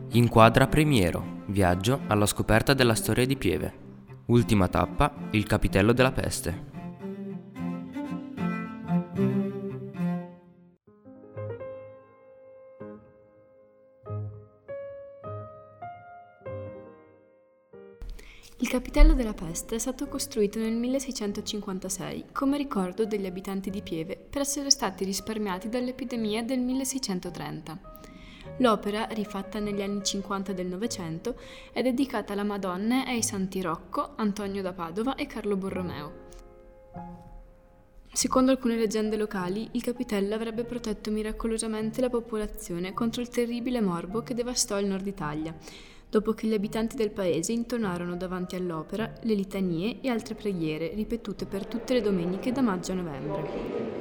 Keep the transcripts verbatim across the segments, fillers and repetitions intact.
Inquadra Primiero, viaggio alla scoperta della storia di Pieve. Ultima tappa, il capitello della peste. Il capitello della peste è stato costruito nel milleseicentocinquantasei come ricordo degli abitanti di Pieve per essere stati risparmiati dall'epidemia del milleseicentotrenta. L'opera, rifatta negli anni cinquanta del Novecento, è dedicata alla Madonna e ai santi Rocco, Antonio da Padova e Carlo Borromeo. Secondo alcune leggende locali, il capitello avrebbe protetto miracolosamente la popolazione contro il terribile morbo che devastò il nord Italia, dopo che gli abitanti del paese intonarono davanti all'opera le litanie e altre preghiere ripetute per tutte le domeniche da maggio a novembre.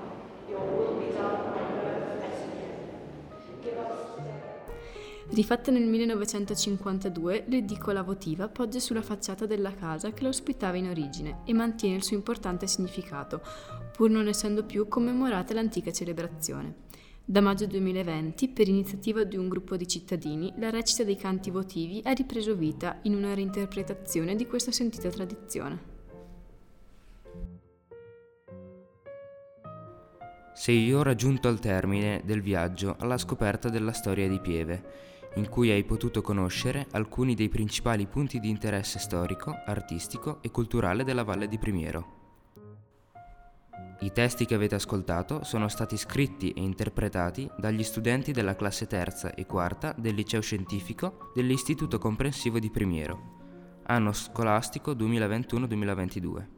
Rifatta nel millenovecentocinquantadue, l'edicola votiva poggia sulla facciata della casa che la ospitava in origine e mantiene il suo importante significato, pur non essendo più commemorata l'antica celebrazione. Da maggio duemilaventi, per iniziativa di un gruppo di cittadini, la recita dei canti votivi ha ripreso vita in una reinterpretazione di questa sentita tradizione. Sei ora giunto al termine del viaggio alla scoperta della storia di Pieve, in cui hai potuto conoscere alcuni dei principali punti di interesse storico, artistico e culturale della Valle di Primiero. I testi che avete ascoltato sono stati scritti e interpretati dagli studenti della classe terza e quarta del liceo scientifico dell'Istituto Comprensivo di Primiero, anno scolastico duemilaventuno duemilaventidue.